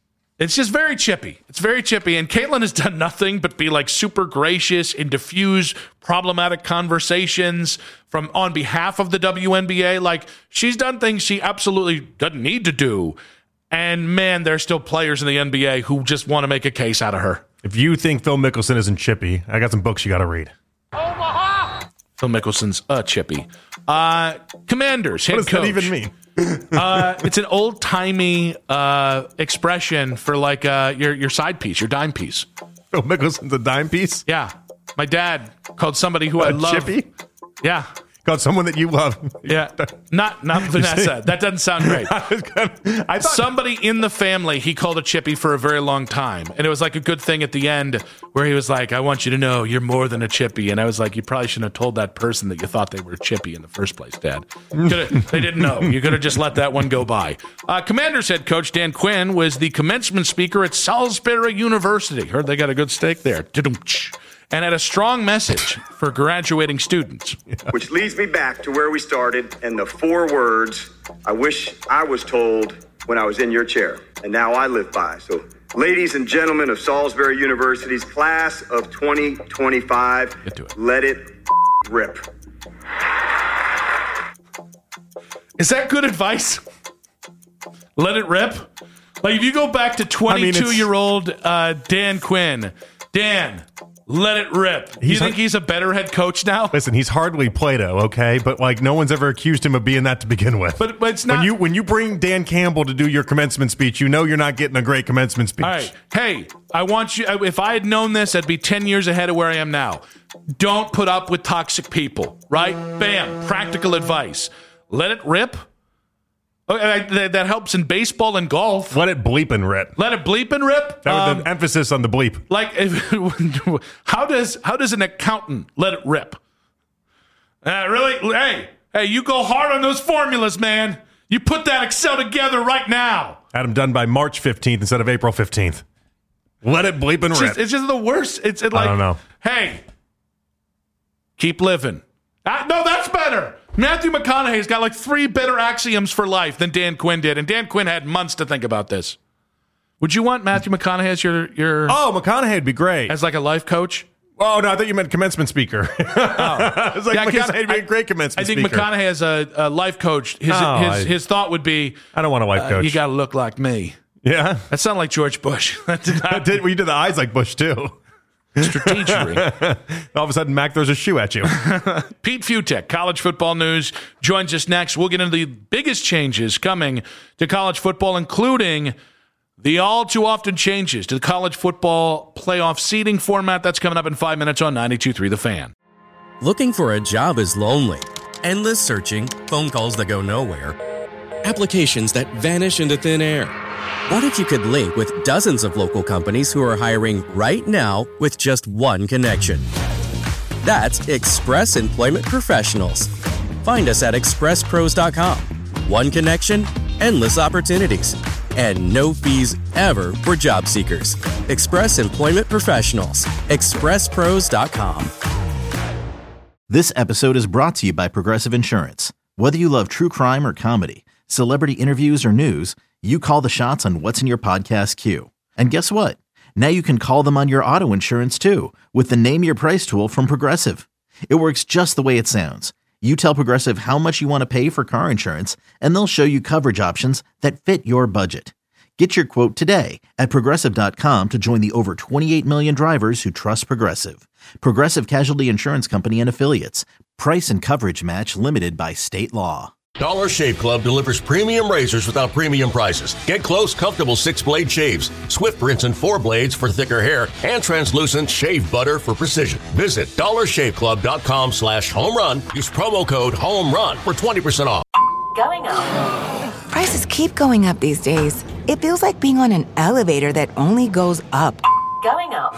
It's just very chippy. It's very chippy. And Caitlin has done nothing but be like super gracious and diffuse problematic conversations from on behalf of the W N B A. Like, she's done things she absolutely doesn't need to do. And man, there's still players in the N B A who just want to make a case out of her. If you think Phil Mickelson isn't chippy, I got some books you got to read. Omaha! Phil Mickelson's a chippy. Uh, Commanders head What does coach. that even mean? uh, it's an old-timey uh, expression for like uh, your your side piece, your dime piece. Phil Mickelson's a dime piece? Yeah. My dad called somebody who A I love. chippy? Yeah. Called someone that you love. Yeah. Not not Vanessa. That doesn't sound great. I, I thought Somebody in the family he called a chippy for a very long time. And it was like a good thing at the end where he was like, I want you to know you're more than a chippy. And I was like, you probably shouldn't have told that person that you thought they were a chippy in the first place, Dad. Could've, they didn't know. You could have just let that one go by. Uh, Commanders head coach Dan Quinn was the commencement speaker at Salisbury University. Heard they got a good steak there. And had a strong message for graduating students. Which leads me back to where we started and the four words I wish I was told when I was in your chair, and now I live by. So, ladies and gentlemen of Salisbury University's class of twenty twenty-five, it. let it rip. Is that good advice? Let it rip? Like, if you go back to twenty-two-year-old uh, Dan Quinn, Dan, let it rip. Do you think he's a better head coach now? Listen, he's hardly Plato, okay? But, like, no one's ever accused him of being that to begin with. But, but it's not. When you, when you bring Dan Campbell to do your commencement speech, you know you're not getting a great commencement speech. All right. Hey, I want you, if I had known this, I'd be ten years ahead of where I am now. Don't put up with toxic people, right? Bam. Practical advice. Let it rip. Okay, that, that helps in baseball and golf. Let it bleep and rip. Let it bleep and rip. That was Um, the emphasis on the bleep. Like, if, how does how does an accountant let it rip? Uh, really? Hey, hey, you go hard on those formulas, man. You put that Excel together right now. Had them done by March fifteenth instead of April fifteenth. Let it bleep and It's rip. just, it's just the worst. It's it like, I don't know. Hey, keep living. Uh, no, that's better. Matthew McConaughey's got like three better axioms for life than Dan Quinn did, and Dan Quinn had months to think about this. Would you want Matthew McConaughey as your your? Oh, McConaughey would be great as like a life coach. Oh no, I thought you meant commencement speaker. oh. I was like, Yeah, 'cause McConaughey would be I- a great commencement I think speaker. McConaughey as a, a life coach, his Oh, his, I- his thought would be, I don't want a life uh, coach. you got to look like me. Yeah, that sounded like George Bush. That did not, did, well, you did the eyes like Bush too. Strategery. All of a sudden, Mac throws a shoe at you. Pete Futek, college football news, joins us next. We'll get into the biggest changes coming to college football, including the all too often changes to the college football playoff seeding format. That's coming up in five minutes on ninety-two point three The Fan. Looking for a job is lonely. Endless searching, phone calls that go nowhere, applications that vanish into thin air. What if you could link with dozens of local companies who are hiring right now with just one connection? That's Express Employment Professionals. Find us at express pros dot com. One connection, endless opportunities, and no fees ever for job seekers. Express Employment Professionals. express pros dot com. This episode is brought to you by Progressive Insurance. Whether you love true crime or comedy, celebrity interviews or news, you call the shots on what's in your podcast queue. And guess what? Now you can call them on your auto insurance too with the Name Your Price tool from Progressive. It works just the way it sounds. You tell Progressive how much you want to pay for car insurance, and they'll show you coverage options that fit your budget. Get your quote today at progressive dot com to join the over twenty-eight million drivers who trust Progressive. Progressive Casualty Insurance Company and Affiliates. Price and coverage match limited by state law. Dollar Shave Club delivers premium razors without premium prices. Get close, comfortable six-blade shaves, Swift rinse and four blades for thicker hair, and translucent shave butter for precision. Visit dollar shave club dot com slash home run. Use promo code HOMERUN for twenty percent off. Going up. Prices keep going up these days. It feels like being on an elevator that only goes up. Going up.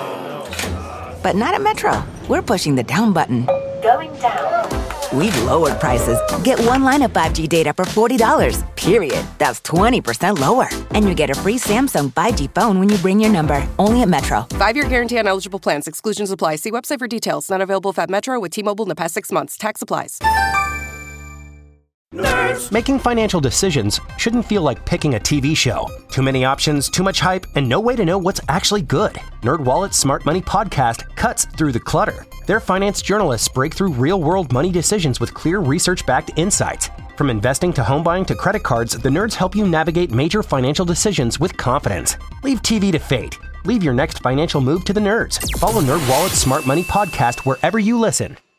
But not at Metro. We're pushing the down button. Going down. We've lowered prices. Get one line of five G data for forty dollars, period. That's twenty percent lower. And you get a free Samsung five G phone when you bring your number. Only at Metro. Five-year guarantee on eligible plans. Exclusions apply. See website for details. Not available if at Metro with T-Mobile in the past six months. Tax applies. Nerds. Making financial decisions shouldn't feel like picking a T V show. Too many options, too much hype, and no way to know what's actually good. NerdWallet's Smart Money Podcast cuts through the clutter. Their finance journalists break through real-world money decisions with clear research-backed insights. From investing to home buying to credit cards, the nerds help you navigate major financial decisions with confidence. Leave T V to fate. Leave your next financial move to the nerds. Follow NerdWallet's Smart Money Podcast wherever you listen.